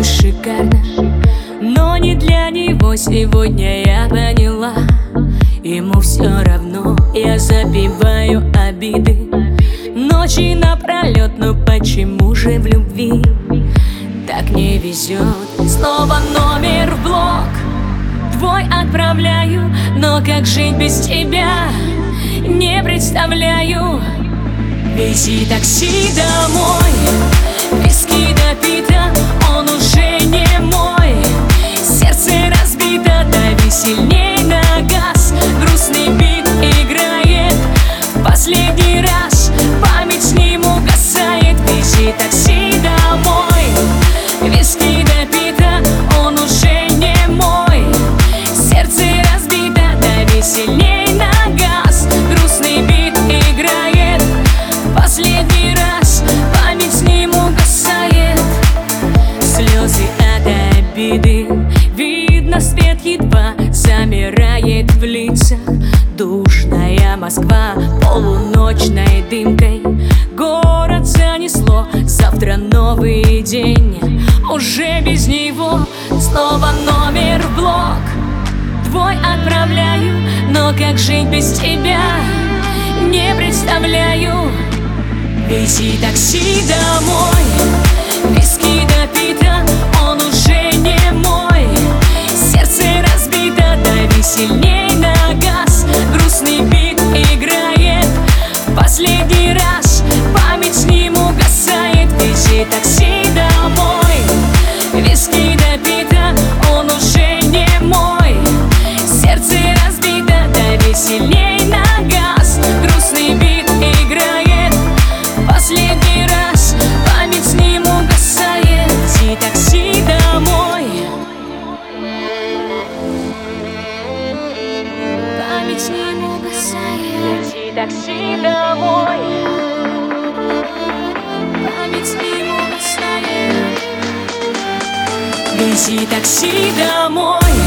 шикарно, но не для него сегодня я поняла. Ему все равно, я забиваю обиды ночи напролет, но почему же в любви так не везет? Снова номер в блок твой отправляю, но как жить без тебя не представляю. Вези такси домой, виски допито, он уже не мой. Сердце разбито, дави сильней на газ. Грустный бит играет в последний раз, память с ним угасает. Вези такси домой, виски допито, он уже не мой. Сердце разбито, дави сильней на газ. Грустный бит играет в последний раз, память с ним угасает. Слезы от обиды, видно свет едва замирает в лицах. Душная Москва полуночной дымкой город занесло. Завтра новый день, уже без него. Снова номер в блок твой отправляю, но как жить без тебя не представляю. Вези такси домой, виски допито, он уже не мой. Сердце разбито, дави сильней на газ. Грустный бит играет в последний раз, память с ним угасает. Вези такси домой, виски допито, он уже не мой. Сердце разбито, дави сильней на газ. Грустный бит играет в последний раз, память с ним угасает. Вези такси домой, память с ним угасает. Вези такси домой, память с ним угасает. Вези такси домой.